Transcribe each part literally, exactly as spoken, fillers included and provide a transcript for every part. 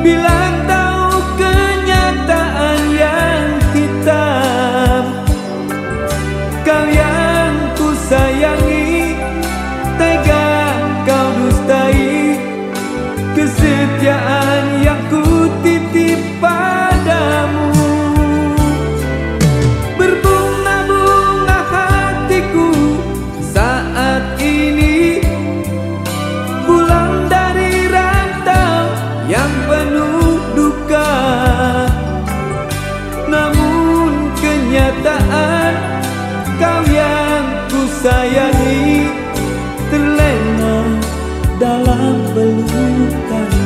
bila tahu kenyataan yang hitam. Kau yang ku sayangi, tega kau dustai kesetiaan yang ku titip padamu. Berbunga-bunga hatiku saat ini, pulang dari rantau yang penuh duka. Namun kenyataan kau yang ku sayangi terlena dalam pelukannya.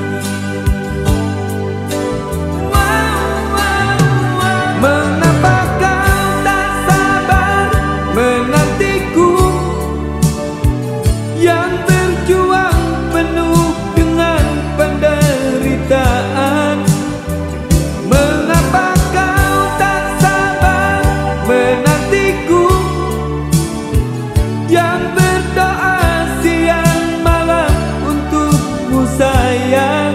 Mengapa kau tak sabar menantiku, yang berjuang penuh dengan penderitaan? Mengapa kau tak sabar menantiku, yang berdoa siang malam untukmu sayang?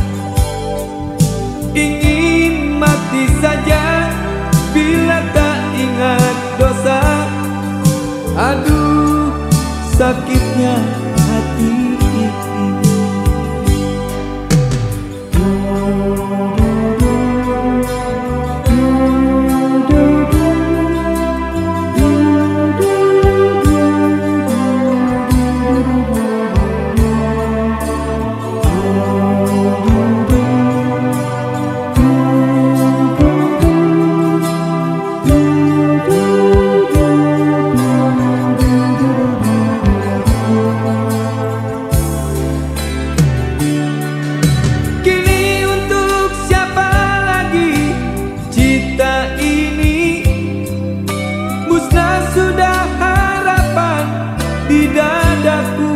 Ingin mati saja bila tak ingat dosa. Aduh, sakitnya hati ini. Sudah harapan di dadaku,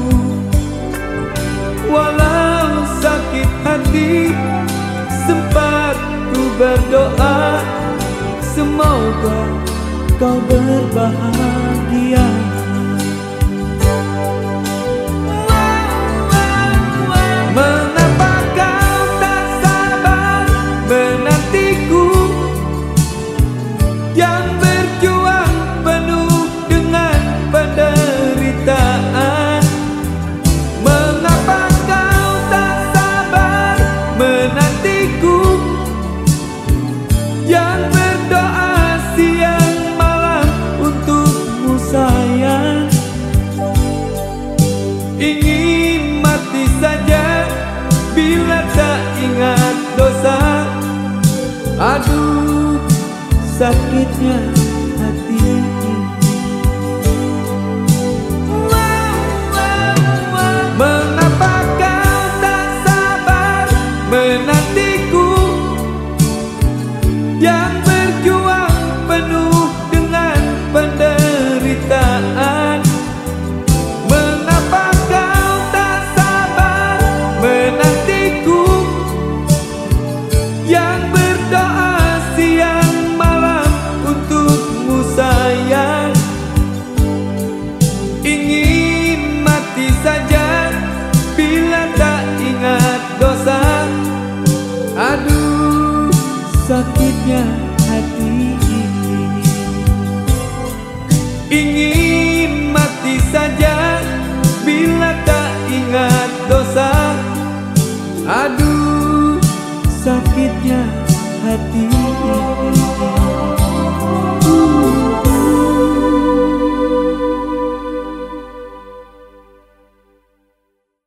walau sakit hati sempat ku berdoa, semoga kau berbahagia. Mengapa kau tak sabar menantiku, yang berjuang penuh dengan penderitaan? Mengapa kau tak sabar menantiku, yang berdoa siang malam untukmu sayang? Ingin mati saja bila tak ingat dosa. Aduh, sakitnya hati ini. Mengapa kau tak sabar menantiku, yang berjuang penuh dengan penderitaan? Mengapa kau tak sabar menantiku, yang berdoa siang malam untukmu sayang? Ingin mati saja bila tak ingat dosa. Aduh, sakitnya hati ini. Ingin mati saja bila tak ingat dosa. Aduh, sakitnya hati ini.